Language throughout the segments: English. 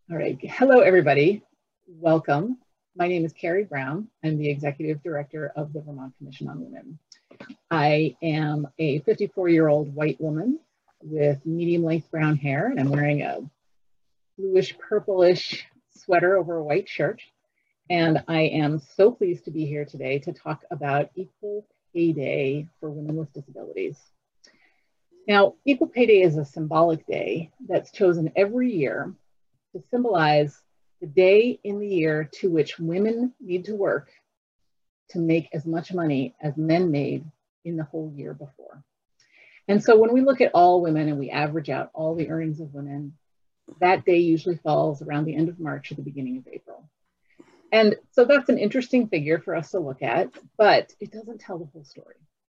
All right. Hello, everybody. Welcome. My name is Carrie Brown. I'm the Executive Director of the Vermont Commission on Women. I am a 54-year-old white woman with medium-length brown hair, and I'm wearing a bluish purplish sweater over a white shirt. And I am so pleased to be here today to talk about Equal Pay Day for women with disabilities. Now, Equal Pay Day is a symbolic day that's chosen every year to symbolize the day in the year to which women need to work to make as much money as men made in the whole year before. And so when we look at all women and we average out all the earnings of women, that day usually falls around the end of March or the beginning of April. And so that's an interesting figure for us to look at, but it doesn't tell the whole story.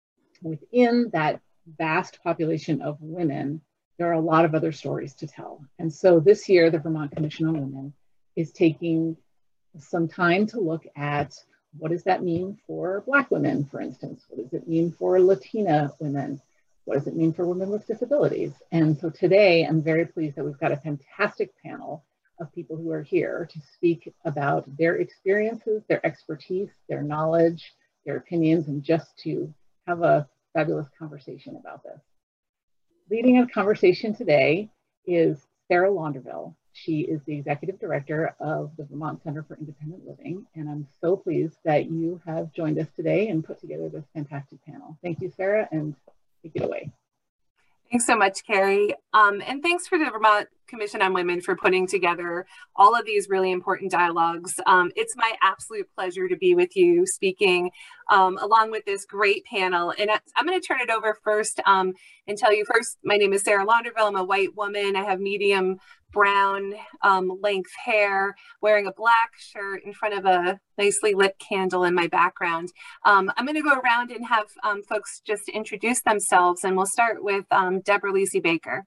Within that vast population of women, there are a lot of other stories to tell. And so this year, the Vermont Commission on Women is taking some time to look at what does that mean for Black women, for instance? What does it mean for Latina women? What does it mean for women with disabilities? And so today, I'm very pleased that we've got a fantastic panel of people who are here to speak about their experiences, their expertise, their knowledge, their opinions, and just to have a fabulous conversation about this. Leading a conversation today is Sarah Launderville. She is the Executive Director of the Vermont Center for Independent Living, and I'm so pleased that you have joined us today and put together this fantastic panel. Thank you, Sarah, and take it away. Thanks so much, Carrie. And thanks for the Vermont Commission on Women for putting together all of these really important dialogues. It's my absolute pleasure to be with you speaking along with this great panel. And I'm going to turn it over first and tell you first, my name is Sarah Launderville. I'm a white woman. I have medium brown length hair, wearing a black shirt in front of a nicely lit candle in my background. I'm going to go around and have folks just introduce themselves, and we'll start with Deborah Lisi Baker.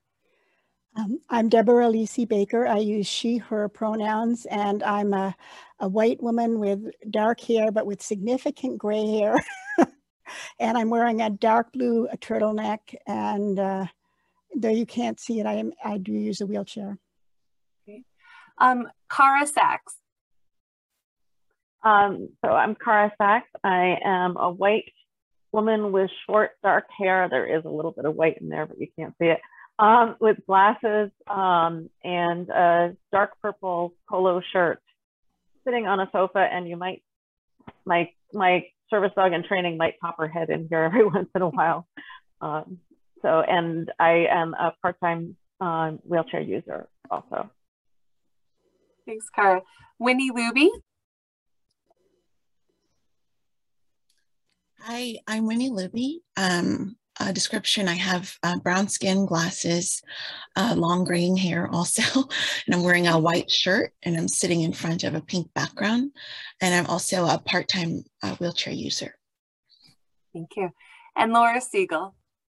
I'm Deborah Lisi Baker. I use she, her pronouns, and I'm a white woman with dark hair, but with significant gray hair. And I'm wearing a dark blue turtleneck, and though you can't see it, I do use a wheelchair. Okay. Cara Sachs. So I'm Cara Sachs. I am a white woman with short, dark hair. There is a little bit of white in there, but you can't see it. With glasses and a dark purple polo shirt, sitting on a sofa, and you might, my service dog in training might pop her head in here every once in a while. And I am a part-time wheelchair user also. Thanks, Cara. Winnie Luby. Hi, I'm Winnie Luby. A description, I have brown skin, glasses, long graying hair also, and I'm wearing a white shirt, and I'm sitting in front of a pink background, and I'm also a part-time wheelchair user. Thank you. And Laura Siegel.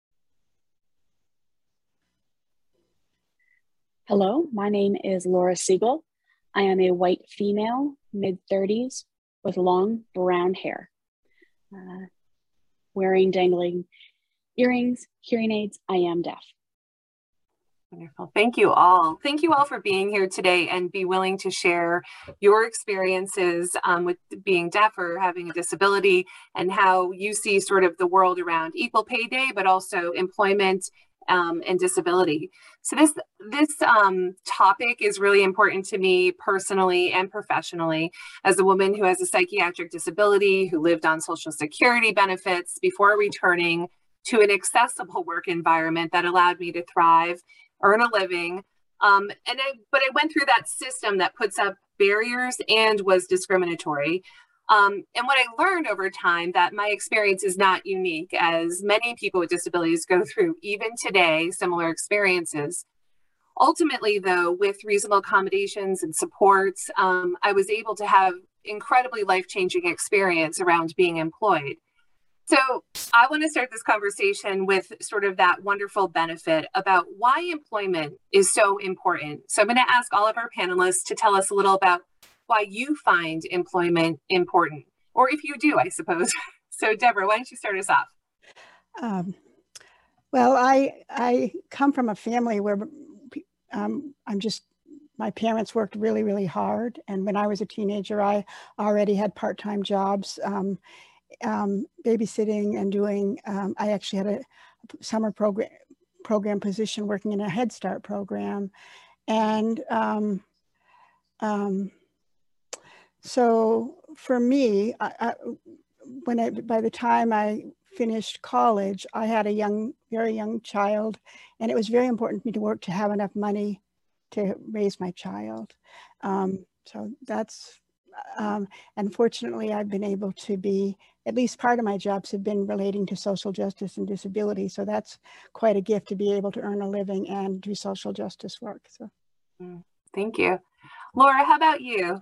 Hello, my name is Laura Siegel. I am a white female, mid-30s, with long brown hair, wearing dangling earrings, hearing aids. I am deaf. Wonderful. Thank you all. Thank you all for being here today and be willing to share your experiences with being deaf or having a disability, and how you see sort of the world around Equal Pay Day, but also employment and disability. So this topic is really important to me personally and professionally, as a woman who has a psychiatric disability, who lived on Social Security benefits before returning to an accessible work environment that allowed me to thrive, earn a living. But I went through that system that puts up barriers and was discriminatory. And what I learned over time, that my experience is not unique, as many people with disabilities go through, even today, similar experiences. Ultimately, though, with reasonable accommodations and supports, I was able to have incredibly life-changing experience around being employed. So I want to start this conversation with sort of that wonderful benefit about why employment is so important. So I'm going to ask all of our panelists to tell us a little about why you find employment important, or if you do, I suppose. So Deborah, why don't you start us off? Well, I come from a family where I'm just my parents worked really, really hard. And when I was a teenager, I already had part-time jobs, babysitting and doing, I actually had a summer program position working in a Head Start program. And so for me, by the time I finished college, I had a very young child, and it was very important for me to work to have enough money to raise my child. So that's, and fortunately, I've been able to be, at least part of my jobs have been relating to social justice and disability. So that's quite a gift to be able to earn a living and do social justice work. So, thank you. Laura, how about you?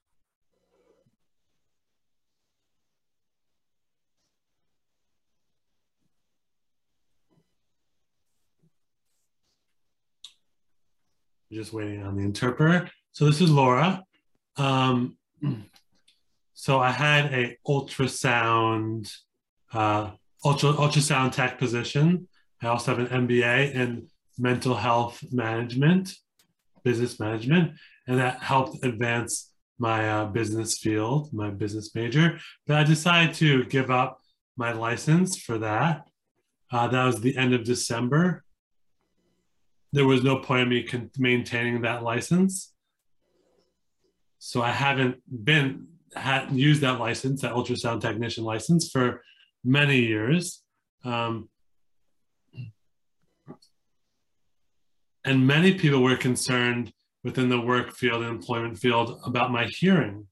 Just waiting on the interpreter. So this is Laura. So I had a ultrasound tech position. I also have an MBA in mental health management, business management, and that helped advance my business field, my business major. But I decided to give up my license for that. That was the end of December. There was no point in me maintaining that license. So I haven't used that license, that ultrasound technician license, for many years. And many people were concerned within the work field and employment field about my hearing.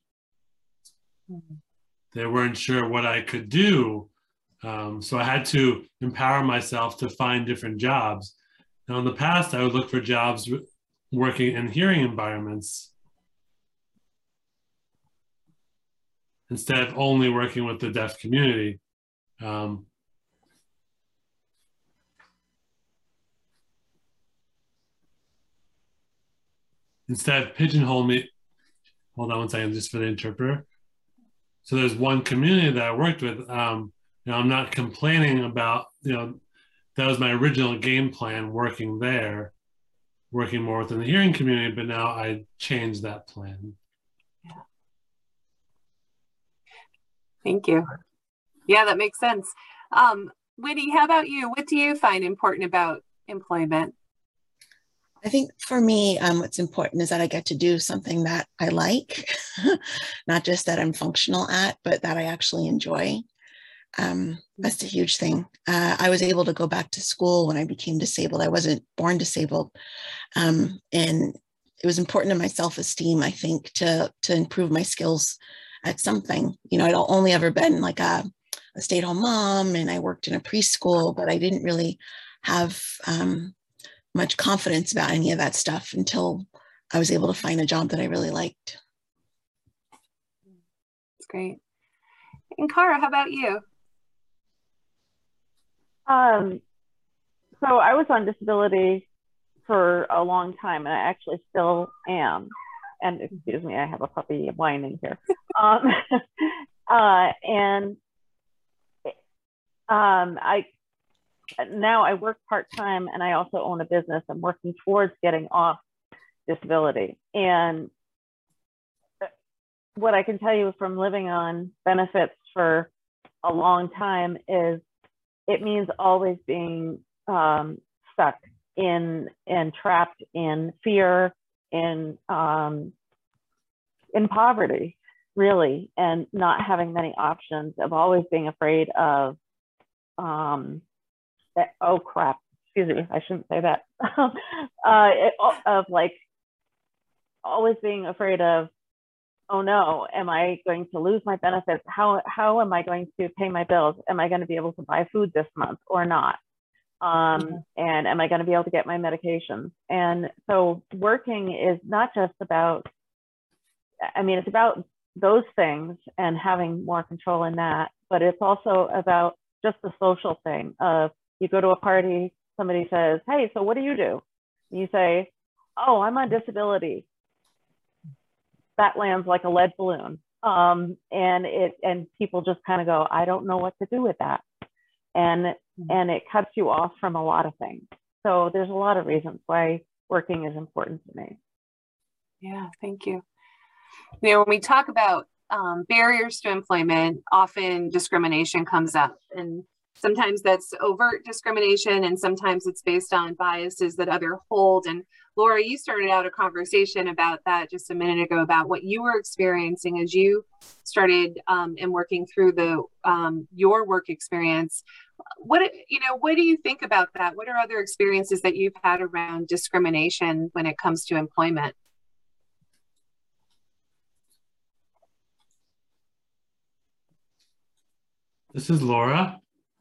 They weren't sure what I could do. So I had to empower myself to find different jobs. Now, in the past, I would look for jobs working in hearing environments instead of only working with the deaf community. Instead of pigeonhole me, hold on one second, just for the interpreter. So there's one community that I worked with. I'm not complaining about, that was my original game plan, working there, working more within the hearing community, but now I changed that plan. Yeah. Thank you. Yeah, that makes sense. Winnie, how about you? What do you find important about employment? I think for me, what's important is that I get to do something that I like, not just that I'm functional at, but that I actually enjoy. That's a huge thing. I was able to go back to school when I became disabled. I wasn't born disabled. And it was important to my self-esteem, I think, to improve my skills at something. I'd only ever been like a stay-at-home mom, and I worked in a preschool, but I didn't really have much confidence about any of that stuff until I was able to find a job that I really liked. That's great. And Cara, how about you? So I was on disability for a long time, and I actually still am. And excuse me, I have a puppy whining here. Now I work part-time, and I also own a business. I'm working towards getting off disability. And what I can tell you from living on benefits for a long time is it means always being stuck in and trapped in fear, in poverty, really, and not having many options, of always being afraid of, oh crap, excuse me, I shouldn't say that, of like always being afraid of, oh no, am I going to lose my benefits? How am I going to pay my bills? Am I going to be able to buy food this month or not? And am I going to be able to get my medications? And so working is not just about, it's about those things and having more control in that, but it's also about just the social thing of, you go to a party, somebody says, hey, so what do? And you say, oh, I'm on disability. That lands like a lead balloon. And people just kind of go, I don't know what to do with that. And it cuts you off from a lot of things. So there's a lot of reasons why working is important to me. Yeah, thank you. You know, when we talk about barriers to employment, often discrimination comes up, and sometimes that's overt discrimination, and sometimes it's based on biases that others hold. And Laura, you started out a conversation about that just a minute ago, about what you were experiencing as you started and working through the your work experience. What do you think about that? What are other experiences that you've had around discrimination when it comes to employment? This is Laura.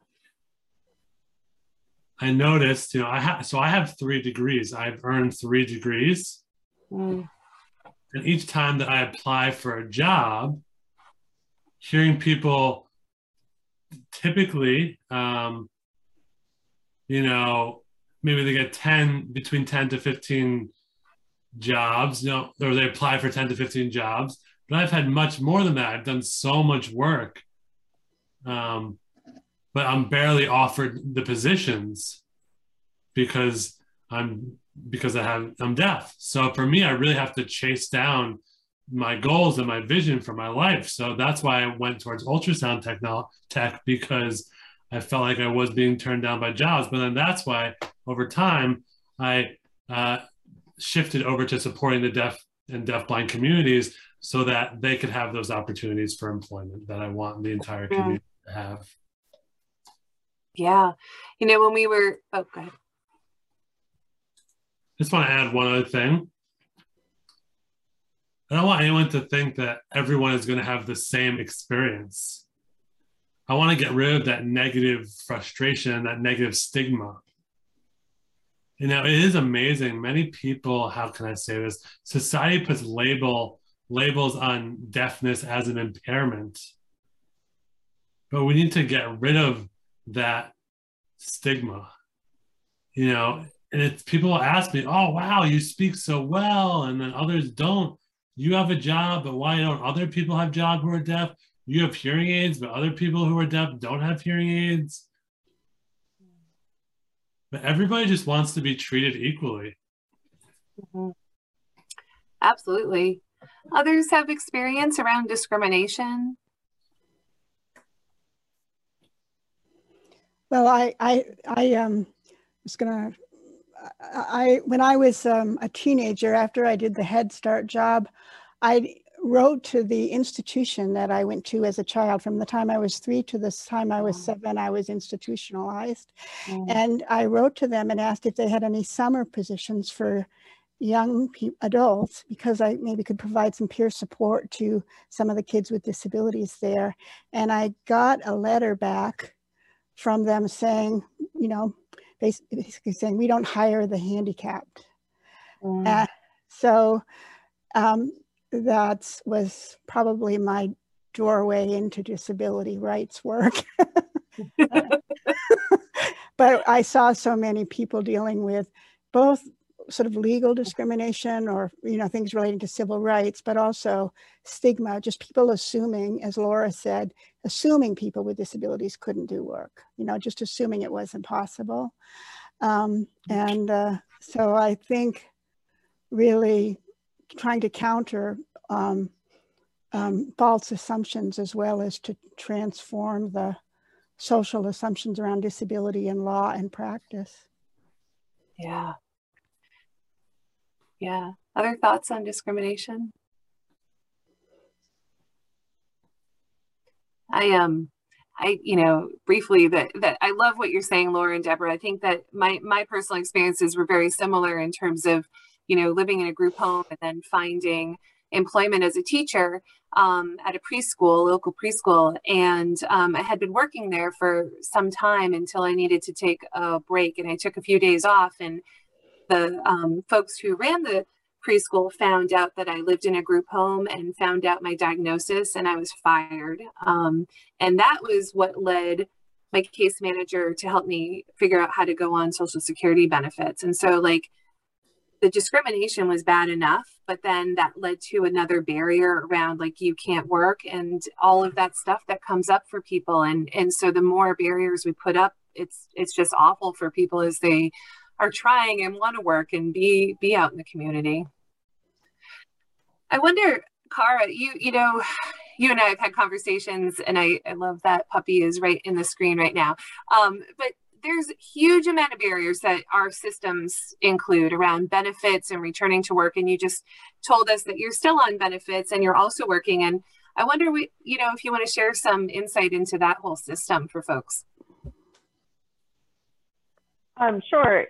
I noticed, I have 3 degrees. I've earned 3 degrees. And each time that I apply for a job, hearing people typically, maybe they get between 10 to 15 jobs, or they apply for 10 to 15 jobs, but I've had much more than that. I've done so much work. But I'm barely offered the positions because I'm deaf. So for me, I really have to chase down my goals and my vision for my life. So that's why I went towards ultrasound tech, because I felt like I was being turned down by jobs. But then that's why over time I shifted over to supporting the deaf and deafblind communities so that they could have those opportunities for employment that I want the entire community to have. Yeah. When we were, go ahead. Just want to add one other thing. I don't want anyone to think that everyone is going to have the same experience. I want to get rid of that negative frustration, that negative stigma. It is amazing. Many people, how can I say this? Society puts labels on deafness as an impairment. But we need to get rid of that stigma, and people ask me, oh, wow, you speak so well. And then others don't. You have a job, but why don't other people have jobs who are deaf? You have hearing aids, but other people who are deaf don't have hearing aids. But everybody just wants to be treated equally. Mm-hmm. Absolutely. Others have experience around discrimination? Well, when I was a teenager, after I did the Head Start job, I wrote to the institution that I went to as a child. From the time I was 3 to the time I was 7, I was institutionalized. And I wrote to them and asked if they had any summer positions for young adults, because I maybe could provide some peer support to some of the kids with disabilities there. And I got a letter back from them saying, basically saying, we don't hire the handicapped. So that was probably my doorway into disability rights work. But I saw so many people dealing with both sort of legal discrimination or, things relating to civil rights, but also stigma, just people assuming, as Laura said, assuming people with disabilities couldn't do work, just assuming it was impossible. So I think really trying to counter false assumptions, as well as to transform the social assumptions around disability in law and practice. Yeah. Yeah. Other thoughts on discrimination? Briefly that I love what you're saying, Laura and Deborah. I think that my personal experiences were very similar in terms of, living in a group home and then finding employment as a teacher at a local preschool. And I had been working there for some time until I needed to take a break, and I took a few days off, and the folks who ran the preschool found out that I lived in a group home and found out my diagnosis, and I was fired. And that was what led my case manager to help me figure out how to go on Social Security benefits. And so the discrimination was bad enough, but then that led to another barrier around you can't work and all of that stuff that comes up for people. And so the more barriers we put up, it's just awful for people as they are trying and want to work and be out in the community. I wonder, Cara, you know, you and I have had conversations, and I love that puppy is right in the screen right now. But there's a huge amount of barriers that our systems include around benefits and returning to work. And you just told us that you're still on benefits and you're also working. And I wonder, you know, if you want to share some insight into that whole system for folks. Sure.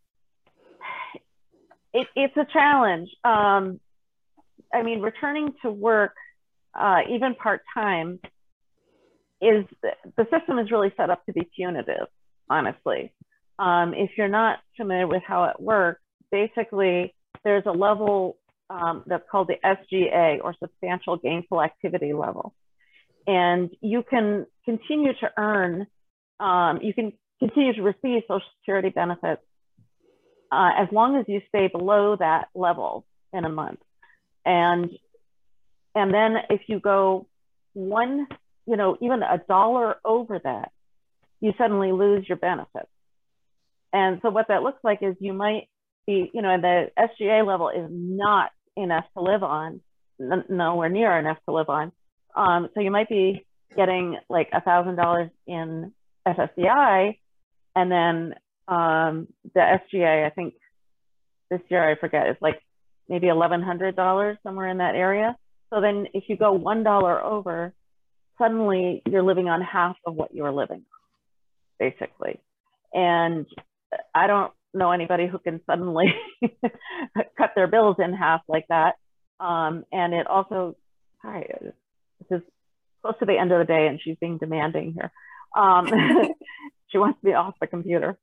It's a challenge. I mean, returning to work, even part-time, the system is really set up to be punitive, honestly. If you're not familiar with how it works, basically there's a level that's called the SGA, or substantial gainful activity level. And you can continue to earn, you can continue to receive Social Security benefits as long as you stay below that level in a month. And then if you go one, you know, even $1 over that, you suddenly lose your benefits. And so what that looks like is you might be, you know, the SGA level is not enough to live on, nowhere near enough to live on. So you might be getting like $1,000 in SSDI, and then the SGA, I think this year, I forget, it's like maybe $1,100, somewhere in that area. So then if you go $1 over, suddenly you're living on half of what you were living on, basically. And I don't know anybody who can suddenly cut their bills in half like that. And it also, hi, this is close to the end of the day and she's being demanding here. She wants to be off the computer.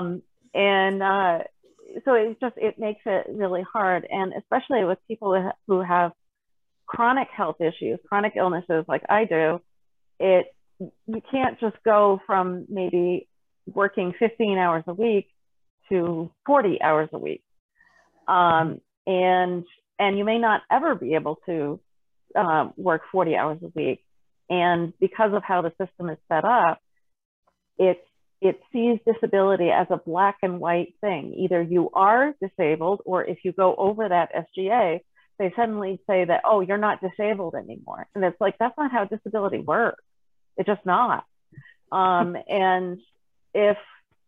So it makes it really hard. And especially with people who have chronic health issues, chronic illnesses like I do, you can't just go from maybe working 15 hours a week to 40 hours a week. And you may not ever be able to work 40 hours a week. And because of how the system is set up, it sees disability as a black and white thing. Either you are disabled, or if you go over that SGA, they suddenly say that, oh, you're not disabled anymore. And it's like, that's not how disability works. It's just not. And if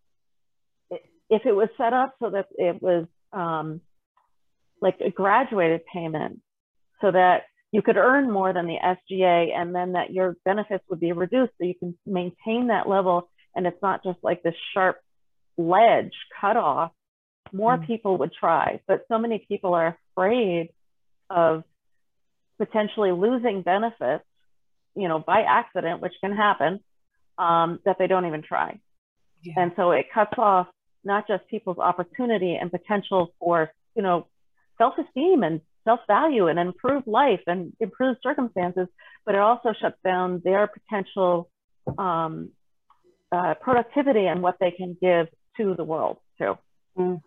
it was set up so that it was like a graduated payment, so that you could earn more than the SGA, and then that your benefits would be reduced so you can maintain that level, and it's not just like this sharp ledge cut off, more people would try. But so many people are afraid of potentially losing benefits, you know, by accident, which can happen, that they don't even try. Yeah. And so it cuts off not just people's opportunity and potential for, you know, self-esteem and self-value and improved life and improved circumstances, but it also shuts down their potential productivity and what they can give to the world too. So.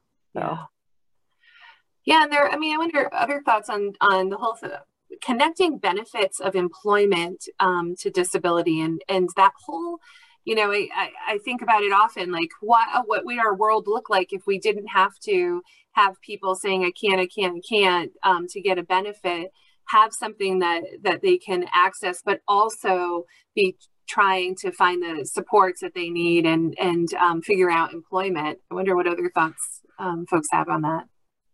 Yeah, and I mean, I wonder other thoughts on the whole connecting benefits of employment to disability, and that whole, you know, I think about it often, like what would our world look like if we didn't have to have people saying, I can't to get a benefit, have something that they can access, but also be trying to find the supports that they need and figure out employment. I wonder what other thoughts folks have on that.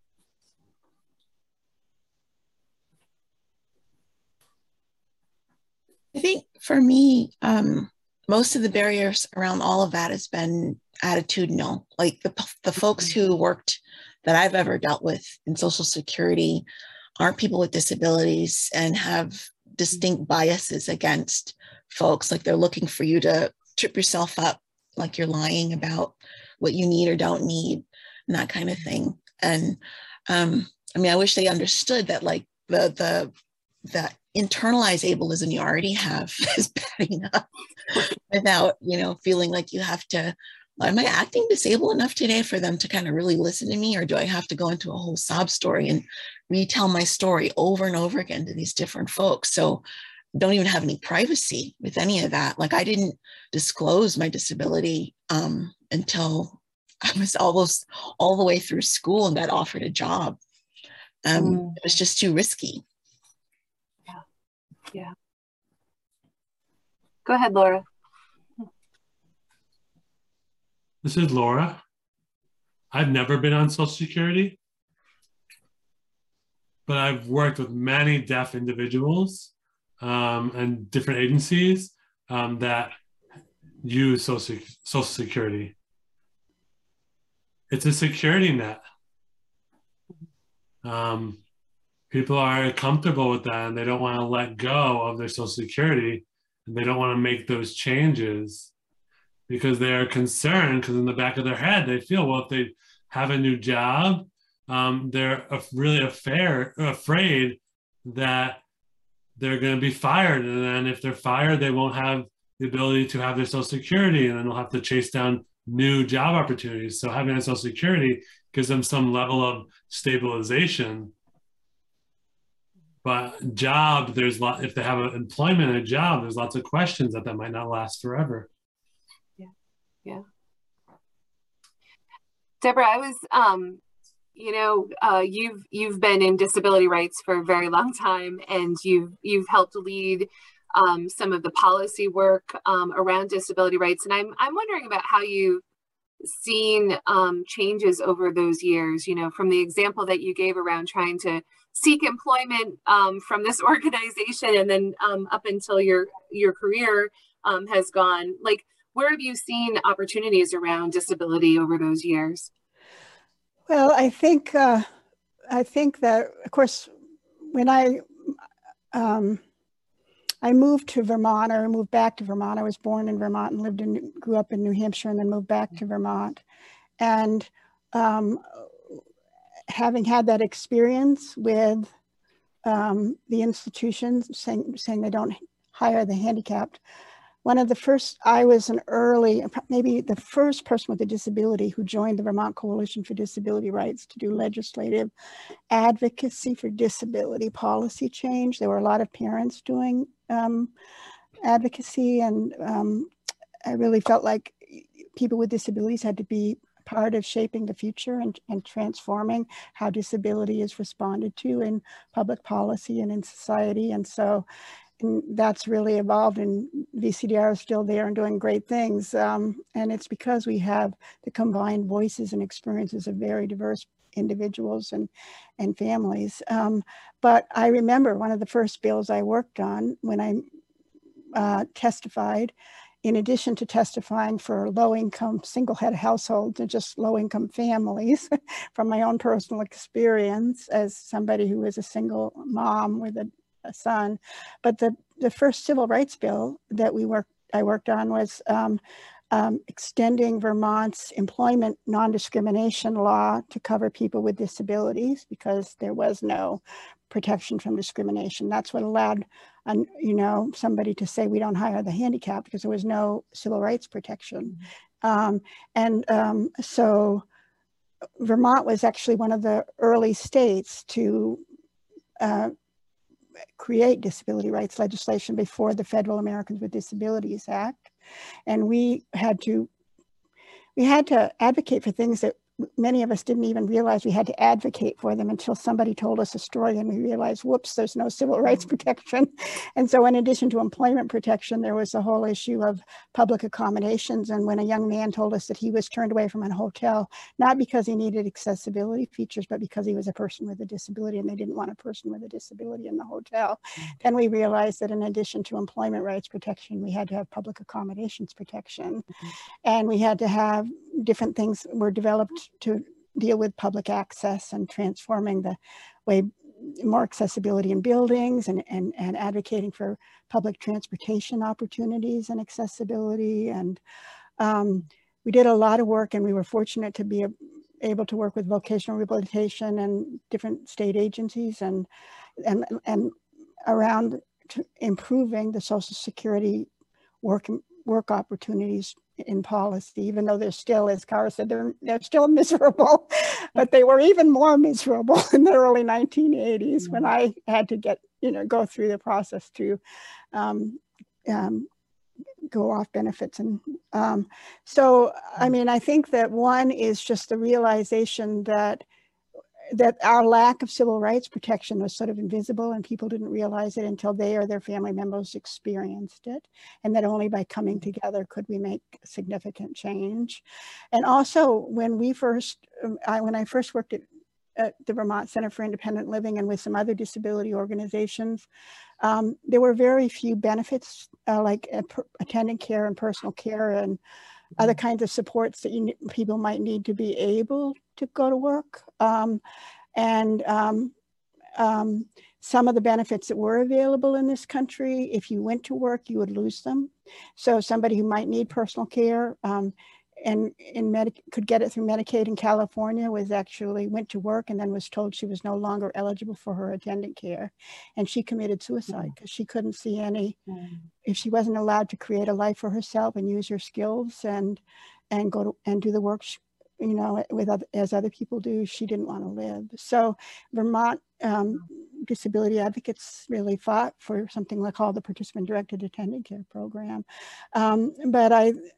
I think for me, most of the barriers around all of that has been attitudinal. Like the folks who worked that I've ever dealt with in Social Security aren't people with disabilities and have distinct biases against folks. Like they're looking for you to trip yourself up, like you're lying about what you need or don't need, and that kind of thing. And I mean, I wish they understood that, like the internalized ableism you already have is bad enough without, you know, feeling like you have to, am I acting disabled enough today for them to kind of really listen to me? Or do I have to go into a whole sob story and retell my story over and over again to these different folks? So don't even have any privacy with any of that. Like I didn't disclose my disability until I was almost all the way through school and got offered a job. It was just too risky. Yeah. Go ahead, Laura. This is Laura. I've never been on Social Security, but I've worked with many deaf individuals and different agencies that use Social Security. It's a security net. People are comfortable with that and they don't want to let go of their Social Security, and they don't want to make those changes because they are concerned, because in the back of their head they feel, well, if they have a new job, they're really afraid that they're going to be fired, and then if they're fired they won't have the ability to have their Social Security, and then they'll have to chase down new job opportunities. So having a Social Security gives them some level of stabilization. But job, if they have an employment and a job, there's lots of questions that might not last forever. Yeah. Deborah, I was, you've been in disability rights for a very long time, and you've helped lead some of the policy work around disability rights. And I'm wondering about how you've seen changes over those years, from the example that you gave around trying to seek employment from this organization, and then up until your career has gone. Like, where have you seen opportunities around disability over those years? Well, I think that, of course, when I moved to Vermont, or moved back to Vermont. I was born in Vermont and grew up in New Hampshire, and then moved back to Vermont. And having had that experience with the institutions saying they don't hire the handicapped, one of the first, I was maybe the first person with a disability who joined the Vermont Coalition for Disability Rights to do legislative advocacy for disability policy change. There were a lot of parents doing advocacy, and I really felt like people with disabilities had to be part of shaping the future and transforming how disability is responded to in public policy and in society. And so that's really evolved, and VCDR is still there and doing great things. And it's because we have the combined voices and experiences of very diverse individuals and families. But I remember one of the first bills I worked on when I testified, in addition to testifying for low-income single-head households and just low-income families from my own personal experience as somebody who was a single mom with a son. But the first civil rights bill that I worked on was extending Vermont's employment non-discrimination law to cover people with disabilities, because there was no protection from discrimination. That's what allowed somebody to say we don't hire the handicapped, because there was no civil rights protection. So Vermont was actually one of the early states to create disability rights legislation before the Federal Americans with Disabilities Act. And we had to advocate for things that many of us didn't even realize we had to advocate for them until somebody told us a story and we realized, whoops, there's no civil rights protection. And so in addition to employment protection, there was the whole issue of public accommodations. And when a young man told us that he was turned away from a hotel, not because he needed accessibility features, but because he was a person with a disability and they didn't want a person with a disability in the hotel, then we realized that in addition to employment rights protection, we had to have public accommodations protection. And we had to have different things were developed to deal with public access and transforming the way, more accessibility in buildings, and advocating for public transportation opportunities and accessibility. And we did a lot of work, and we were fortunate to be able to work with vocational rehabilitation and different state agencies and around improving the Social Security work opportunities in policy, even though they're still, as Cara said, they're still miserable, but they were even more miserable in the early 1980s when I had to go through the process to go off benefits. And so, I mean, I think that one is just the realization that that our lack of civil rights protection was sort of invisible, and people didn't realize it until they or their family members experienced it, and that only by coming together could we make significant change. And also, when I first worked at the Vermont Center for Independent Living and with some other disability organizations, there were very few benefits like attendant care and personal care and other kinds of supports that people might need to be able to go to work. Some of the benefits that were available in this country, if you went to work, you would lose them. So somebody who might need personal care and could get it through Medicaid in California went to work and then was told she was no longer eligible for her attendant care. And she committed suicide because she couldn't see if she wasn't allowed to create a life for herself and use her skills and go and do the work as other people do, she didn't want to live. So Vermont disability advocates really fought for something like called the participant directed attendant care program. But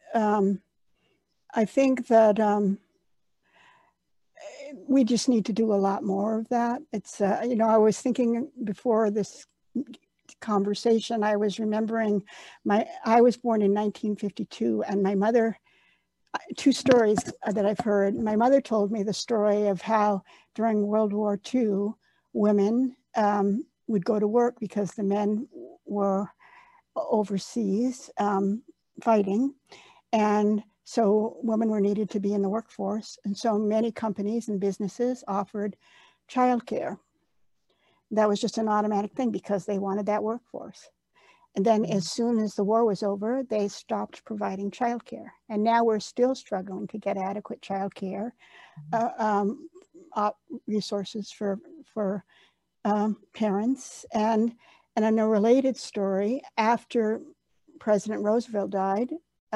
I think that we just need to do a lot more of that. It's, I was thinking before this conversation, I was remembering I was born in 1952, and my mother, two stories that I've heard. My mother told me the story of how during World War II, women would go to work because the men were overseas fighting. And so women were needed to be in the workforce. And so many companies and businesses offered childcare. That was just an automatic thing because they wanted that workforce. And then as soon as the war was over, they stopped providing childcare. And now we're still struggling to get adequate childcare resources for parents. And in a related story, after President Roosevelt died,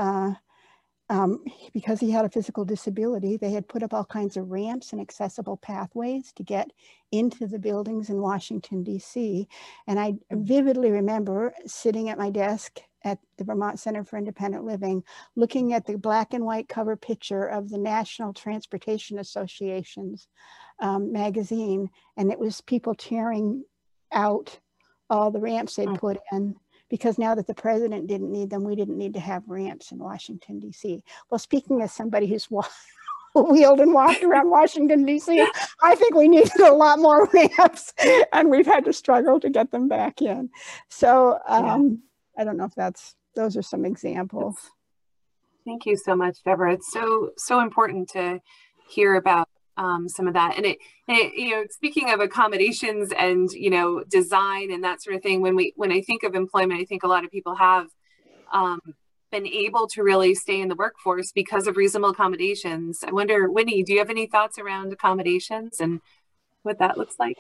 because he had a physical disability, they had put up all kinds of ramps and accessible pathways to get into the buildings in Washington, D.C. And I vividly remember sitting at my desk at the Vermont Center for Independent Living, looking at the black and white cover picture of the National Transportation Association's magazine. And it was people tearing out all the ramps they'd put in, because now that the president didn't need them, we didn't need to have ramps in Washington, D.C. Well, speaking as somebody who's wheeled and walked around Washington, D.C., I think we need a lot more ramps, and we've had to struggle to get them back in. So I don't know if those are some examples. Thank you so much, Deborah. It's so important to hear about some of that. And it speaking of accommodations and, design and that sort of thing, when I think of employment, I think a lot of people have been able to really stay in the workforce because of reasonable accommodations. I wonder, Winnie, do you have any thoughts around accommodations and what that looks like?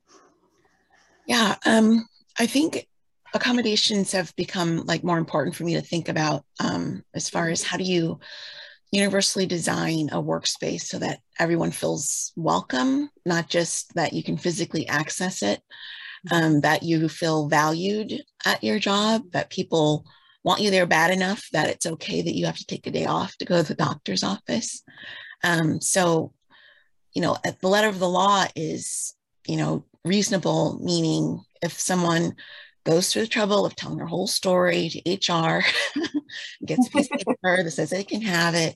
Yeah, I think accommodations have become more important for me to think about as far as how do you universally design a workspace so that everyone feels welcome, not just that you can physically access it, that you feel valued at your job, that people want you there bad enough that it's okay that you have to take a day off to go to the doctor's office. So, the letter of the law is, reasonable, meaning if someone goes through the trouble of telling their whole story to HR, gets a piece of paper that says they can have it.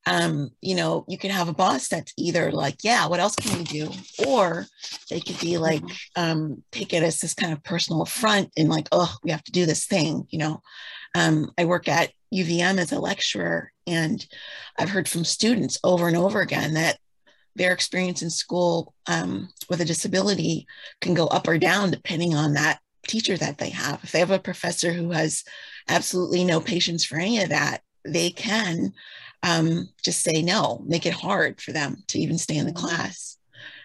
You could have a boss that's either like, yeah, what else can we do? Or they could be like, take it as this kind of personal affront and like, oh, we have to do this thing. I work at UVM as a lecturer, and I've heard from students over and over again that their experience in school with a disability can go up or down depending on that teacher that they have. If they have a professor who has absolutely no patience for any of that, they can just say no, make it hard for them to even stay in the class.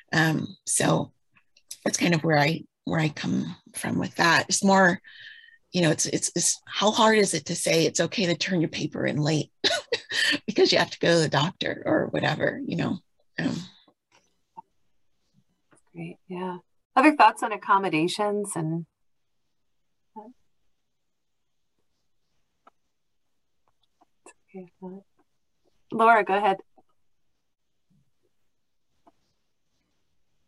So that's kind of where I come from with that. It's more, it's how hard is it to say it's okay to turn your paper in late because you have to go to the doctor or whatever, Great, yeah. Other thoughts on accommodations and okay. Laura, go ahead.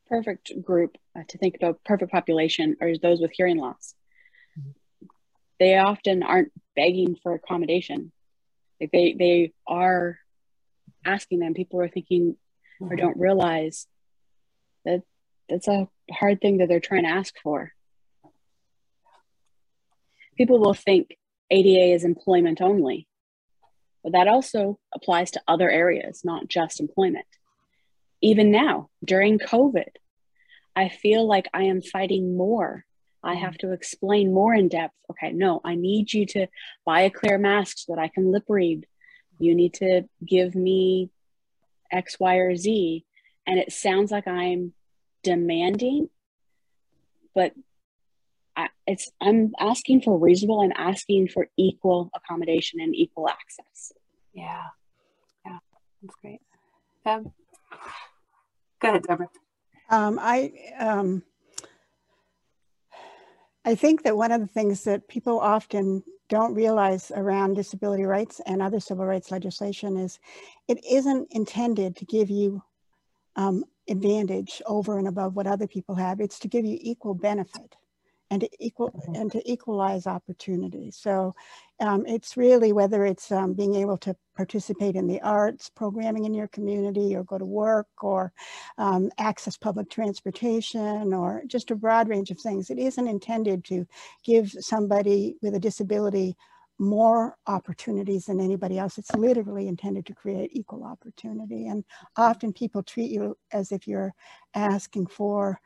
perfect group to think about, perfect population, are those with hearing loss. They often aren't begging for accommodation. Like they are asking them. People are thinking or don't realize that that's a hard thing that they're trying to ask for. People will think ADA is employment only, but that also applies to other areas, not just employment. Even now, during COVID, I feel like I am fighting more. I have to explain more in depth. Okay, no, I need you to buy a clear mask so that I can lip read. You need to give me X, Y, or Z. And it sounds like I'm demanding, but I'm asking for reasonable, I'm asking for equal accommodation and equal access. Yeah, that's great. Go ahead, Deborah. I think that one of the things that people often don't realize around disability rights and other civil rights legislation is it isn't intended to give you advantage over and above what other people have. It's to give you equal benefit and to equalize opportunities. So it's really whether it's being able to participate in the arts, programming in your community, or go to work, or access public transportation, or just a broad range of things. It isn't intended to give somebody with a disability more opportunities than anybody else. It's literally intended to create equal opportunity. And often people treat you as if you're asking for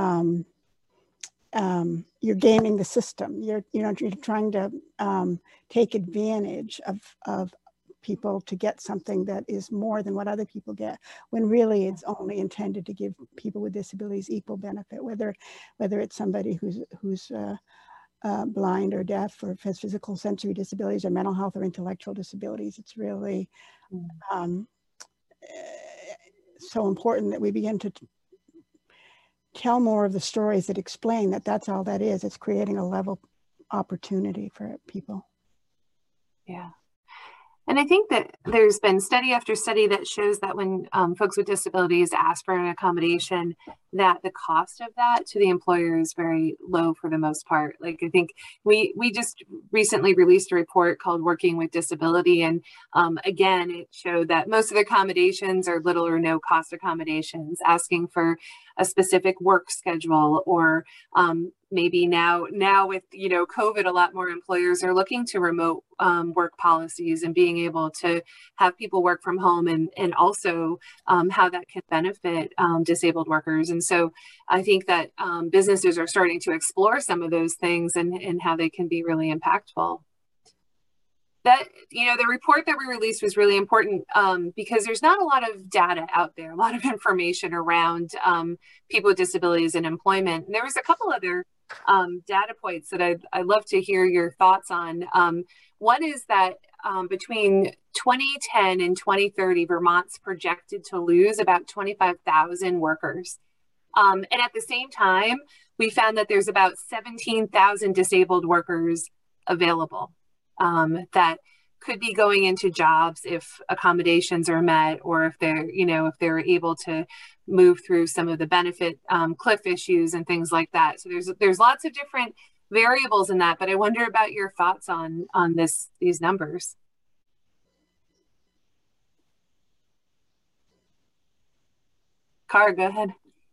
you're gaming the system. You're trying to take advantage of people to get something that is more than what other people get, when really it's only intended to give people with disabilities equal benefit, whether it's somebody who's blind or deaf, or has physical sensory disabilities, or mental health or intellectual disabilities. It's really so important that we begin to tell more of the stories that explain that that's all that is. It's creating a level opportunity for people. Yeah. And I think that there's been study after study that shows that when folks with disabilities ask for an accommodation, that the cost of that to the employer is very low for the most part. Like, I think we just recently released a report called Working with Disability. And again, it showed that most of the accommodations are little or no cost accommodations, asking for a specific work schedule, or maybe now with COVID, a lot more employers are looking to remote work policies and being able to have people work from home, and also how that can benefit disabled workers. And so I think that businesses are starting to explore some of those things and how they can be really impactful. That, the report that we released was really important because there's not a lot of data out there, a lot of information around people with disabilities and employment. And there was a couple other data points that I'd love to hear your thoughts on. One is that between 2010 and 2030, Vermont's projected to lose about 25,000 workers. And at the same time, we found that there's about 17,000 disabled workers available that could be going into jobs if accommodations are met, or if they're able to move through some of the benefit cliff issues and things like that. So there's lots of different variables in that, but I wonder about your thoughts on these numbers. Cara, go ahead.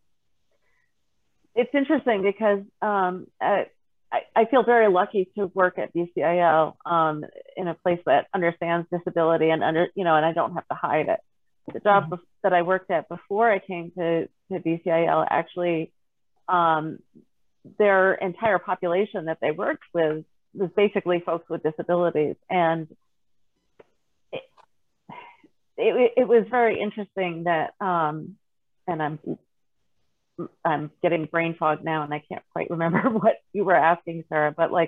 It's interesting because I feel very lucky to work at BCIL in a place that understands disability and and I don't have to hide it. The job that I worked at before I came to BCIL, actually, their entire population that they worked with was basically folks with disabilities. And it was very interesting that, and I'm getting brain fog now and I can't quite remember what you were asking, Sarah, but like,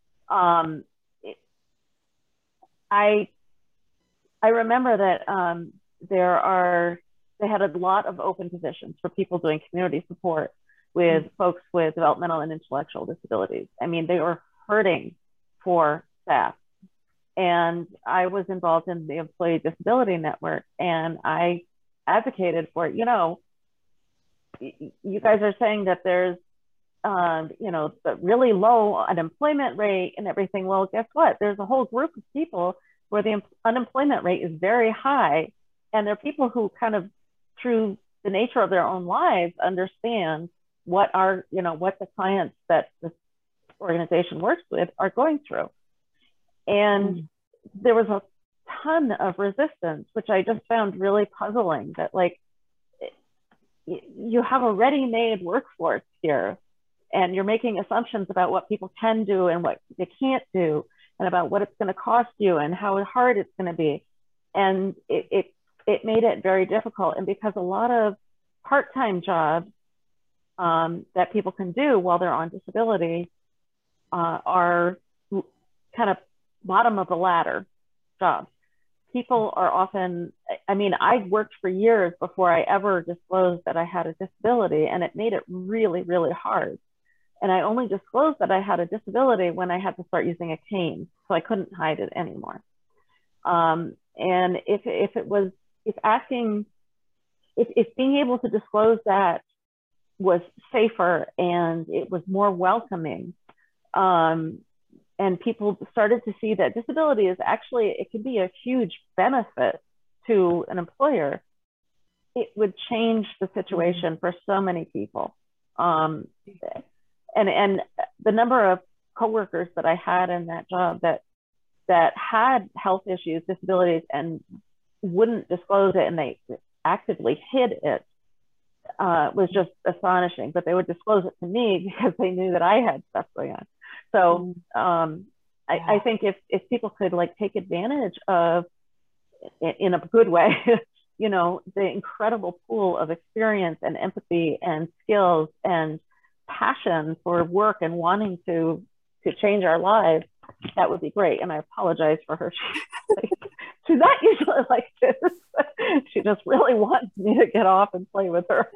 I remember that they had a lot of open positions for people doing community support with folks with developmental and intellectual disabilities. I mean, they were hurting for staff. And I was involved in the Employee Disability Network, and I advocated for, you guys are saying that there's, you know, the really low unemployment rate and everything. Well, guess what? There's a whole group of people where the unemployment rate is very high. And they're people who kind of, through the nature of their own lives, understand what are, you know, what the clients that this organization works with are going through. And there was a ton of resistance, which I just found really puzzling, that like, you have a ready-made workforce here, and you're making assumptions about what people can do and what they can't do, and about what it's going to cost you and how hard it's going to be. And it made it very difficult. And because a lot of part-time jobs that people can do while they're on disability are kind of bottom of the ladder jobs. People are often, I mean, I worked for years before I ever disclosed that I had a disability, and it made it really, really hard. And I only disclosed that I had a disability when I had to start using a cane, so I couldn't hide it anymore. And if being able to disclose that was safer and it was more welcoming, and people started to see that disability is actually, it can be a huge benefit to an employer, it would change the situation for so many people. And the number of coworkers that I had in that job that had health issues, disabilities, and wouldn't disclose it, and they actively hid it, was just astonishing. But they would disclose it to me because they knew that I had stuff going on. So I think if people could like take advantage of, in a good way, you know, the incredible pool of experience and empathy and skills and passion for work and wanting to change our lives, that would be great. And I apologize for her. She's not usually like this. She just really wants me to get off and play with her.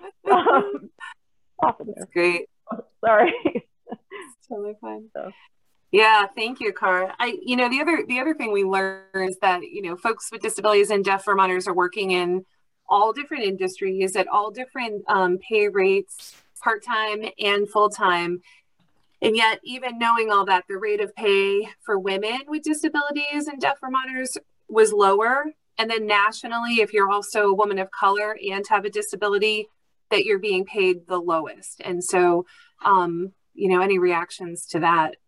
That's great. Sorry. Totally fine. So. Yeah, thank you, Cara. You know, the other thing we learn is that, you know, folks with disabilities and deaf Vermonters are working in all different industries at all different pay rates, part-time and full-time. And yet, even knowing all that, the rate of pay for women with disabilities and deaf Vermonters was lower. And then nationally, if you're also a woman of color and have a disability, that you're being paid the lowest. And so, you know, any reactions to that?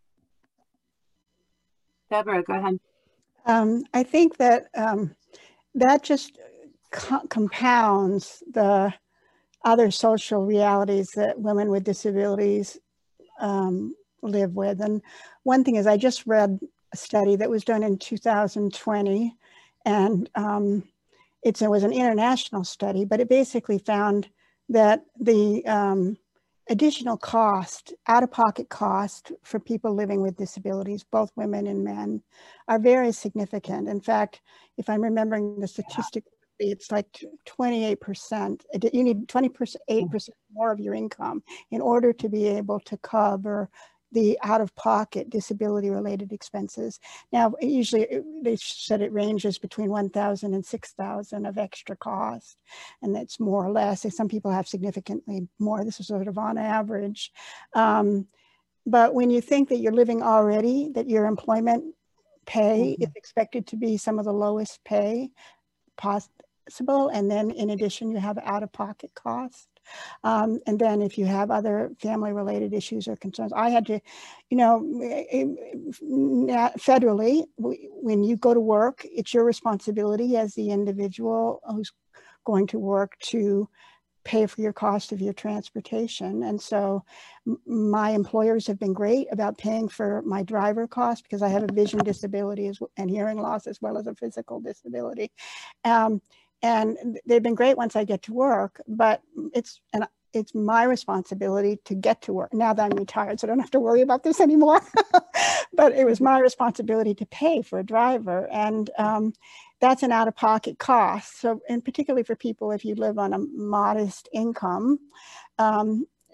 Deborah, go ahead. I think that that just compounds the other social realities that women with disabilities live with. And one thing is, I just read a study that was done in 2020, and it was an international study, but it basically found that the additional cost, out-of-pocket cost for people living with disabilities, both women and men, are very significant. In fact, if I'm remembering the statistic, it's like 28%. You need 28% more of your income in order to be able to cover the out-of-pocket disability-related expenses. Now, usually they said it ranges between $1,000 and $6,000 of extra cost, and that's more or less. Some people have significantly more. This is sort of on average. But when you think that you're living already, that your employment pay is expected to be some of the lowest pay possible, and then in addition, you have out-of-pocket cost. And then if you have other family-related issues or concerns, I had to, you know, federally, when you go to work, it's your responsibility as the individual who's going to work to pay for your cost of your transportation. And so my employers have been great about paying for my driver costs, because I have a vision disability and hearing loss as well as a physical disability. And they've been great once I get to work, but it's my responsibility to get to work. Now that I'm retired, so I don't have to worry about this anymore. But it was my responsibility to pay for a driver. And that's an out-of-pocket cost. So, and particularly for people, if you live on a modest income,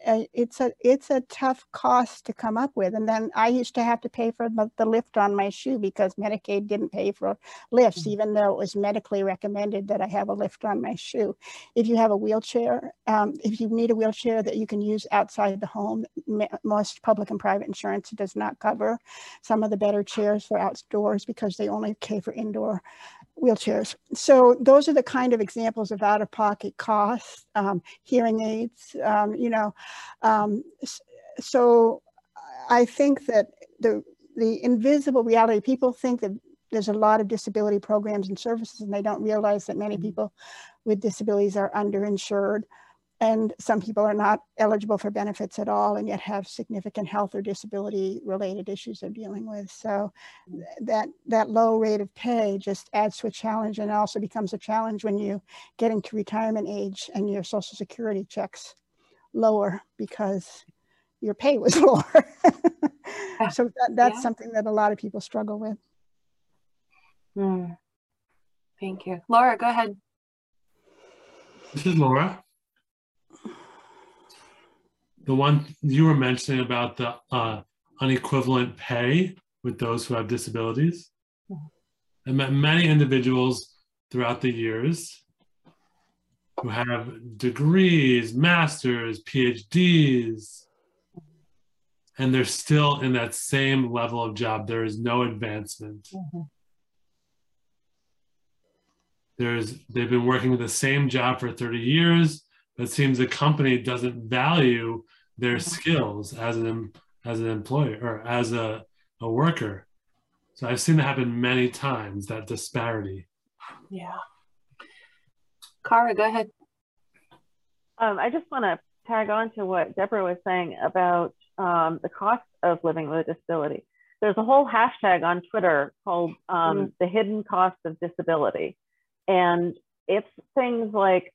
it's a tough cost to come up with. And then I used to have to pay for the lift on my shoe because Medicaid didn't pay for lifts, even though it was medically recommended that I have a lift on my shoe. If you have a wheelchair, if you need a wheelchair that you can use outside the home, most public and private insurance does not cover some of the better chairs for outdoors because they only pay for indoor wheelchairs. So those are the kind of examples of out-of-pocket costs. Hearing aids, so I think that the invisible reality, people think that there's a lot of disability programs and services, and they don't realize that many people with disabilities are underinsured, and some people are not eligible for benefits at all and yet have significant health or disability related issues they're dealing with. So that low rate of pay just adds to a challenge, and also becomes a challenge when you get into retirement age and your Social Security checks lower because your pay was lower. So that's something that a lot of people struggle with. Thank you. Laura, go ahead. This is Laura. The one you were mentioning about the unequivalent pay with those who have disabilities. I met many individuals throughout the years who have degrees, masters, PhDs, and they're still in that same level of job. There is no advancement. They've been working with the same job for 30 years, but it seems the company doesn't value their skills as an employer or as a worker. So I've seen that happen many times, that disparity. Yeah. Cara, go ahead. I just want to tag on to what Deborah was saying about the cost of living with a disability. There's a whole hashtag on Twitter called the hidden cost of disability. And it's things like,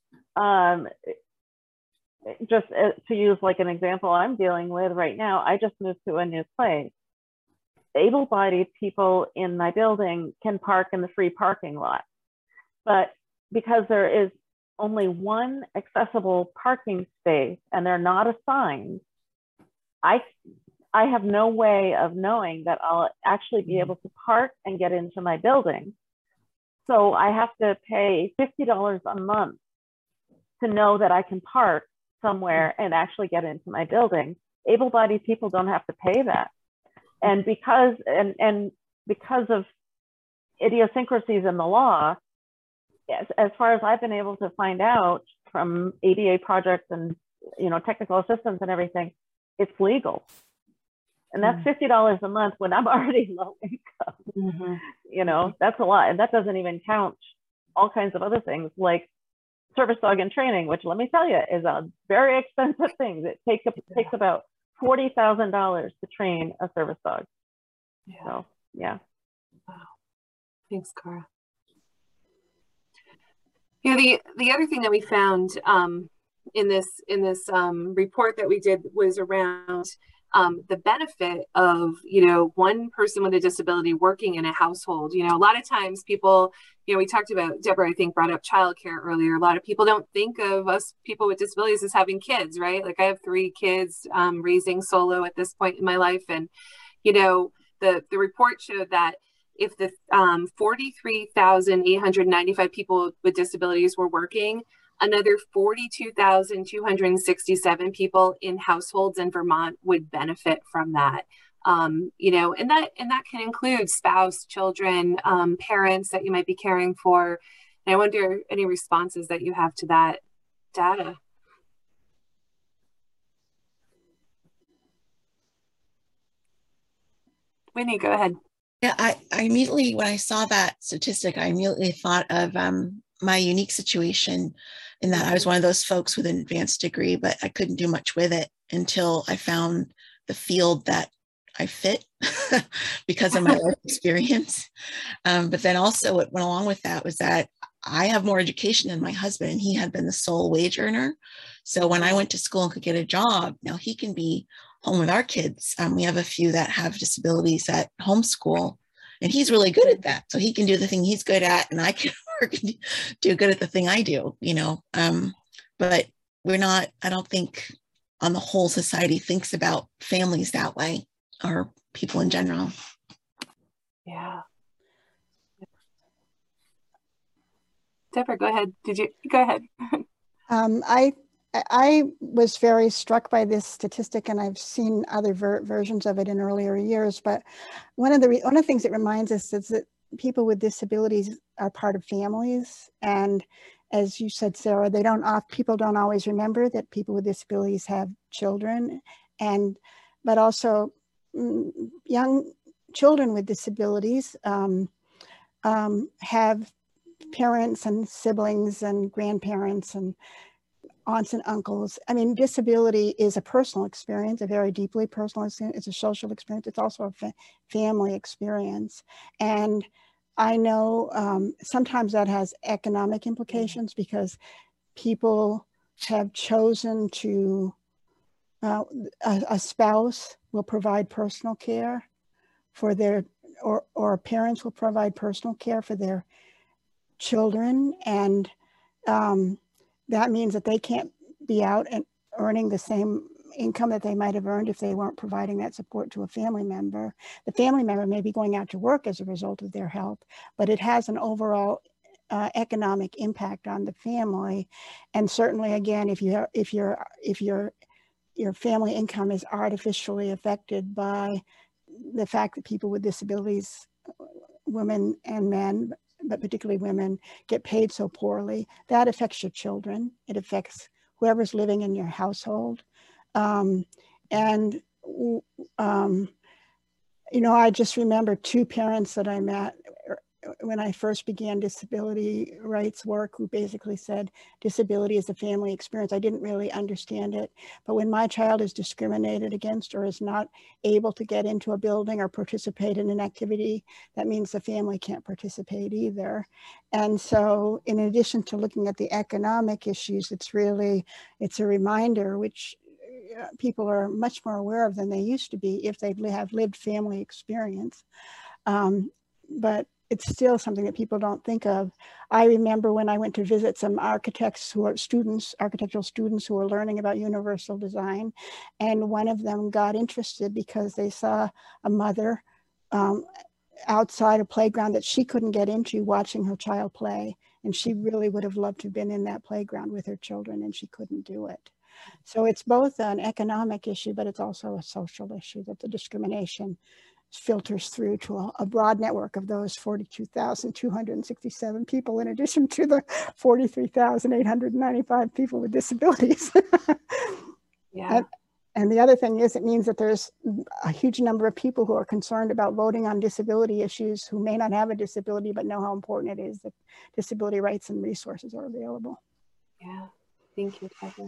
just to use like an example I'm dealing with right now, I just moved to a new place. Able-bodied people in my building can park in the free parking lot. But because there is only one accessible parking space and they're not assigned, I have no way of knowing that I'll actually be able to park and get into my building. So I have to pay $50 a month to know that I can park somewhere and actually get into my building. Able-bodied people don't have to pay that. And because of idiosyncrasies in the law, as far as I've been able to find out from ADA projects and technical assistance and everything, it's legal. And that's $50 a month when I'm already low income. That's a lot. And that doesn't even count all kinds of other things like service dog and training, which let me tell you is a very expensive thing. It takes about $40,000 to train a service dog. So, yeah. Wow. Thanks, Cara. The other thing that we found in this report that we did was around the benefit of, one person with a disability working in a household. A lot of times people, we talked about, Deborah, I think, brought up childcare earlier. A lot of people don't think of us people with disabilities as having kids, right? Like I have 3 kids raising solo at this point in my life. And, the report showed that if the 43,895 people with disabilities were working, another 42,267 people in households in Vermont would benefit from that. And that can include spouse, children, parents that you might be caring for. And I wonder any responses that you have to that data. Whitney, go ahead. Yeah, I immediately, when I saw that statistic, I immediately thought of my unique situation in that I was one of those folks with an advanced degree, but I couldn't do much with it until I found the field that I fit because of my life experience. But then also what went along with that was that I have more education than my husband, and he had been the sole wage earner. So when I went to school and could get a job, now he can be home with our kids. We have a few that have disabilities at homeschool, and he's really good at that. So he can do the thing he's good at, and I can work and do good at the thing I do, But we're not, I don't think on the whole society thinks about families that way, or people in general. Yeah. Deborah, go ahead. Go ahead. I was very struck by this statistic, and I've seen other versions of it in earlier years. But one of the things it reminds us is that people with disabilities are part of families, and as you said, Sarah, people don't always remember that people with disabilities have children, but also young children with disabilities have parents and siblings and grandparents and aunts and uncles. I mean, disability is a personal experience, a very deeply personal experience. It's a social experience. It's also a family experience. And I know sometimes that has economic implications because people have chosen to, a spouse will provide personal care for their, or parents will provide personal care for their children. And that means that they can't be out and earning the same income that they might have earned if they weren't providing that support to a family member. The family member may be going out to work as a result of their help, but it has an overall economic impact on the family. And certainly, again, if your family income is artificially affected by the fact that people with disabilities, women and men, but particularly women, get paid so poorly, that affects your children. It affects whoever's living in your household. You know, I just remember two parents that I met when I first began disability rights work who basically said disability is a family experience. I didn't really understand it, but when my child is discriminated against or is not able to get into a building or participate in an activity, that means the family can't participate either. And so in addition to looking at the economic issues, it's a reminder, which people are much more aware of than they used to be if they have lived family experience. But it's still something that people don't think of. I remember when I went to visit some architects who are architectural students who were learning about universal design, and one of them got interested because they saw a mother outside a playground that she couldn't get into watching her child play. And she really would have loved to have been in that playground with her children, and she couldn't do it. So it's both an economic issue, but it's also a social issue that the discrimination filters through to a broad network of those 42,267 people, in addition to the 43,895 people with disabilities. Yeah. And the other thing is, it means that there's a huge number of people who are concerned about voting on disability issues who may not have a disability, but know how important it is that disability rights and resources are available. Yeah, thank you, Deborah.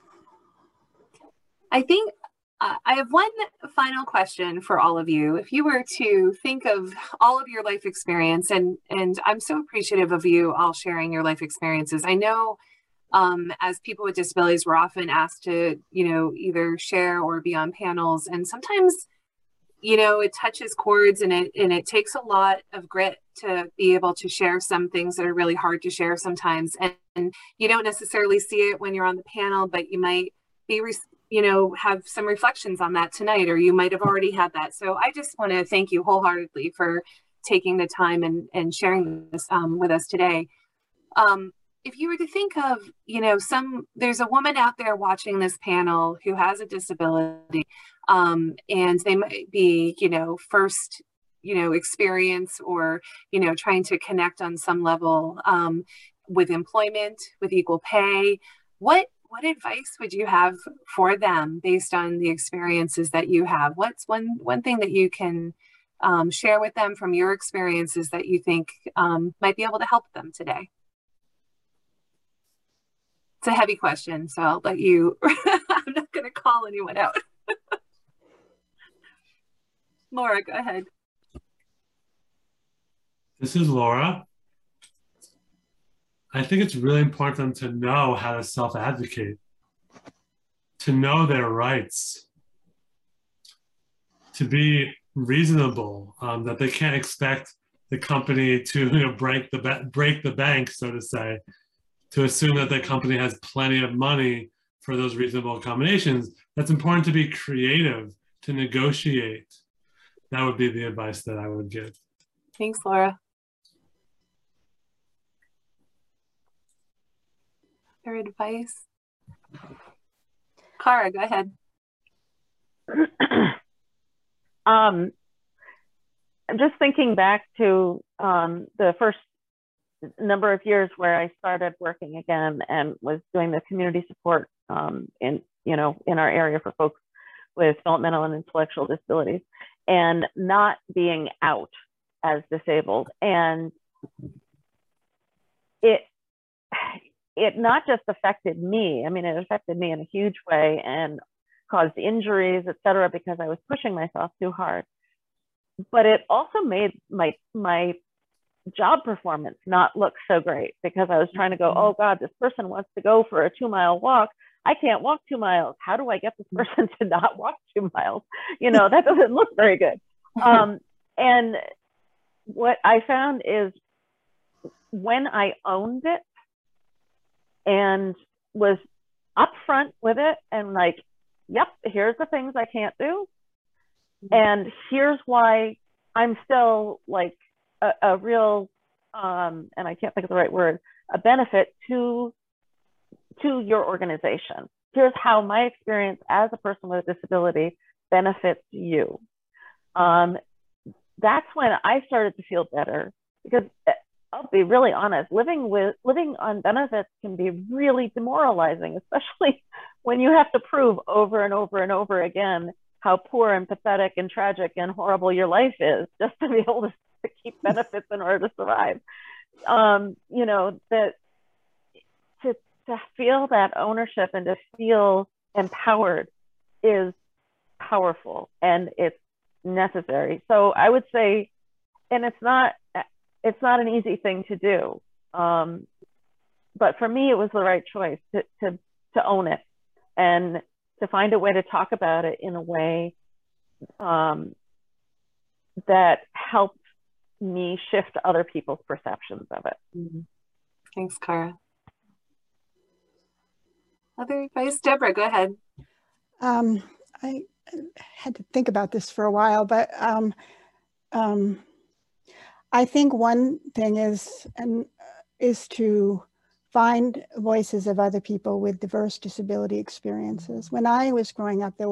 I think I have one final question for all of you. If you were to think of all of your life experience, and I'm so appreciative of you all sharing your life experiences. I know as people with disabilities, we're often asked to, either share or be on panels. And sometimes, it touches chords, and it takes a lot of grit to be able to share some things that are really hard to share sometimes. And you don't necessarily see it when you're on the panel, but you might be have some reflections on that tonight, or you might have already had that. So I just want to thank you wholeheartedly for taking the time and sharing this with us today. If you were to think of, there's a woman out there watching this panel who has a disability, and they might be, first, experience or, trying to connect on some level with employment, with equal pay. What advice would you have for them based on the experiences that you have? What's one thing that you can share with them from your experiences that you think might be able to help them today? It's a heavy question, so I'll let you, I'm not going to call anyone out. Laura, go ahead. This is Laura. I think it's really important for them to know how to self-advocate, to know their rights, to be reasonable, that they can't expect the company to break the bank, so to say, to assume that the company has plenty of money for those reasonable accommodations, that's important to be creative, to negotiate. That would be the advice that I would give. Thanks, Laura. Other advice? Cara, go ahead. I'm just thinking back to the first number of years where I started working again and was doing the community support in our area for folks with developmental and intellectual disabilities, and not being out as disabled. And it not just affected me, I mean, it affected me in a huge way and caused injuries, et cetera, because I was pushing myself too hard. But it also made my job performance not look so great, because I was trying to go, oh God, this person wants to go for a 2-mile walk. I can't walk 2 miles. How do I get this person to not walk 2 miles? You know, that doesn't look very good. And what I found is when I owned it and was upfront with it and like, yep, here's the things I can't do. And here's why I'm still like a real, and I can't think of the right word, a benefit to your organization. Here's how my experience as a person with a disability benefits you. That's when I started to feel better, because I'll be really honest, living on benefits can be really demoralizing, especially when you have to prove over and over and over again how poor and pathetic and tragic and horrible your life is just to be able to keep benefits in order to survive. You know, that to feel that ownership and to feel empowered is powerful, and it's necessary. So I would say, and it's not an easy thing to do, but for me it was the right choice to own it and to find a way to talk about it in a way that helped me shift other people's perceptions of it. Mm-hmm. Thanks, Cara. Other advice? Deborah, go ahead. I had to think about this for a while, but I think one thing is to find voices of other people with diverse disability experiences. When I was growing up,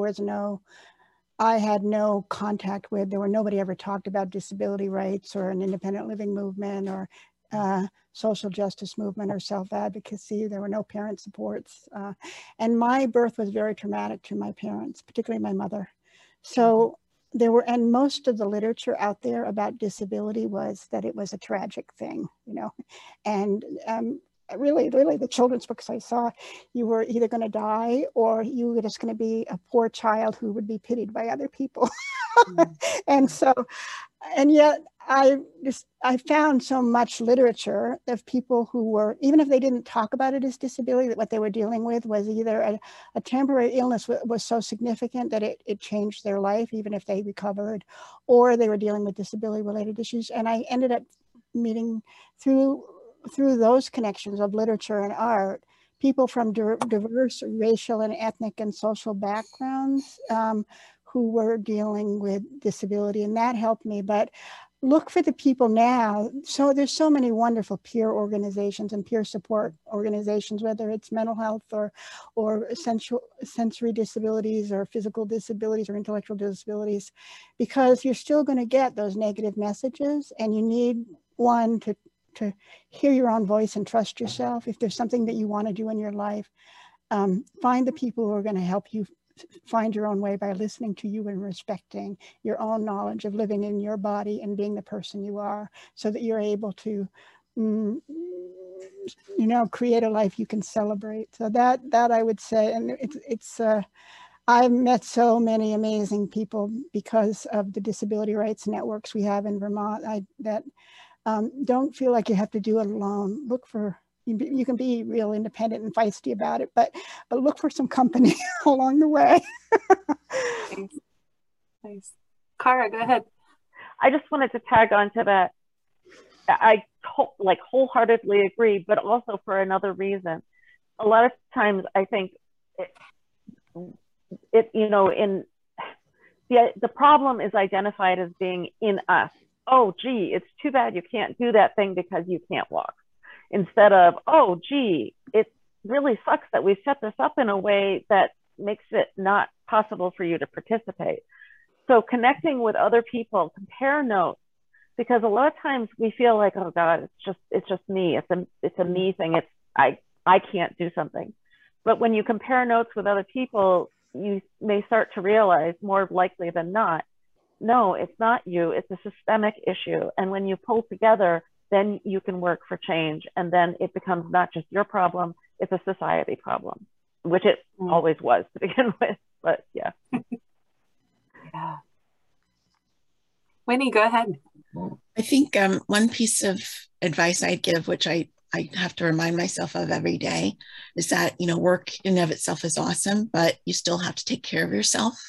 I had no contact with, nobody ever talked about disability rights or an independent living movement or social justice movement or self-advocacy. There were no parent supports. And my birth was very traumatic to my parents, particularly my mother. So and most of the literature out there about disability was that it was a tragic thing, you know, and really the children's books I saw, you were either going to die or you were just going to be a poor child who would be pitied by other people. And so, and yet I found so much literature of people who were, even if they didn't talk about it as disability, that what they were dealing with was either a temporary illness was so significant that it changed their life, even if they recovered, or they were dealing with disability related issues. And I ended up meeting through those connections of literature and art, people from diverse racial and ethnic and social backgrounds who were dealing with disability, and that helped me. But look for the people now. So there's so many wonderful peer organizations and peer support organizations, whether it's mental health or sensory disabilities or physical disabilities or intellectual disabilities, because you're still going to get those negative messages, and you need one to hear your own voice and trust yourself. If there's something that you want to do in your life, find the people who are going to help you find your own way by listening to you and respecting your own knowledge of living in your body and being the person you are, so that you're able to, you know, create a life you can celebrate. So that I would say, and it's I've met so many amazing people because of the disability rights networks we have in Vermont. Don't feel like you have to do it alone. Look for, you can be real independent and feisty about it, but look for some company along the way. Thanks. Nice. Cara, go ahead. I just wanted to tag on to that. I wholeheartedly agree, but also for another reason. A lot of times I think you know, in the problem is identified as being in us. Oh, gee, it's too bad you can't do that thing because you can't walk. Instead of, oh, gee, it really sucks that we set this up in a way that makes it not possible for you to participate. So connecting with other people, compare notes, because a lot of times we feel like, oh God, it's just me. It's a me thing. I can't do something. But when you compare notes with other people, you may start to realize, more likely than not, no, it's not you, it's a systemic issue. And when you pull together, then you can work for change. And then it becomes not just your problem, it's a society problem, which it always was to begin with, but yeah. Yeah. Winnie, go ahead. I think one piece of advice I'd give, which I have to remind myself of every day, is that, you know, work in and of itself is awesome, but you still have to take care of yourself.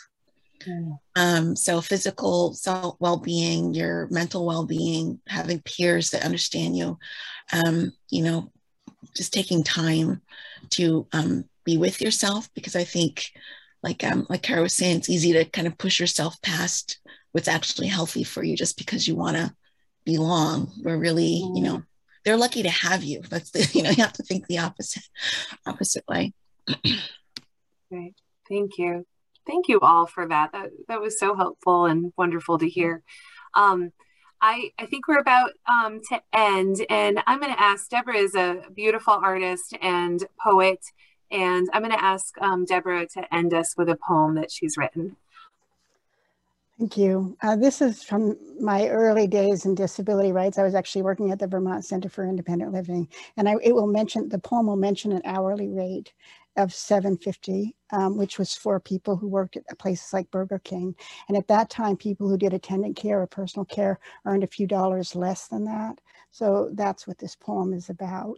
So physical well-being, your mental well-being, having peers that understand you, you know, just taking time to be with yourself, because I think, like Kara was saying, it's easy to kind of push yourself past what's actually healthy for you just because you want to belong. We're really, you know, they're lucky to have you. That's the, you know, you have to think the opposite way. Great. Thank you. Thank you all for that. That was so helpful and wonderful to hear. I think we're about to end, and I'm going to ask, Deborah is a beautiful artist and poet, and I'm going to ask Deborah to end us with a poem that she's written. Thank you. This is from my early days in disability rights. I was actually working at the Vermont Center for Independent Living, and the poem will mention an hourly rate of $7.50, which was for people who worked at places like Burger King. And at that time, people who did attendant care or personal care earned a few dollars less than that. So that's what this poem is about.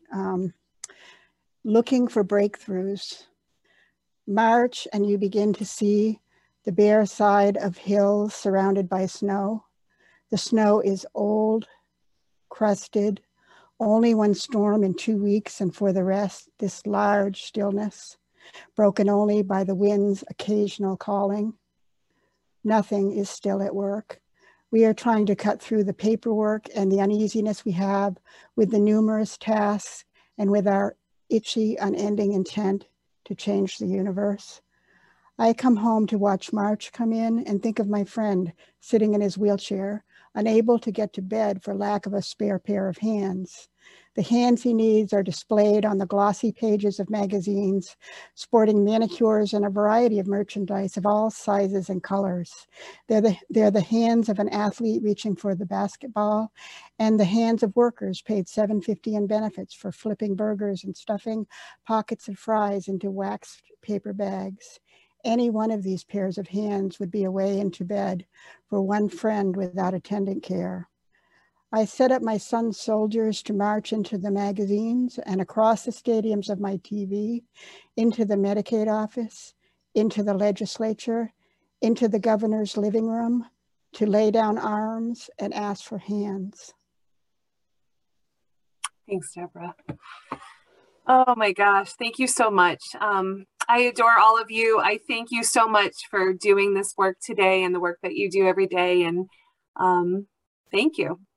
Looking for breakthroughs. March and you begin to see the bare side of hills surrounded by snow. The snow is old, crusted, only one storm in 2 weeks, and for the rest, this large stillness, broken only by the wind's occasional calling. Nothing is still at work. We are trying to cut through the paperwork and the uneasiness we have with the numerous tasks and with our itchy, unending intent to change the universe. I come home to watch March come in and think of my friend sitting in his wheelchair, unable to get to bed for lack of a spare pair of hands. The hands he needs are displayed on the glossy pages of magazines, sporting manicures and a variety of merchandise of all sizes and colors. They're the hands of an athlete reaching for the basketball, and the hands of workers paid $7.50 in benefits for flipping burgers and stuffing pockets of fries into waxed paper bags. Any one of these pairs of hands would be a way into bed for one friend without attendant care. I set up my son's soldiers to march into the magazines and across the stadiums of my TV, into the Medicaid office, into the legislature, into the governor's living room, to lay down arms and ask for hands. Thanks, Deborah. Oh my gosh, thank you so much. I adore all of you. I thank you so much for doing this work today and the work that you do every day. And thank you.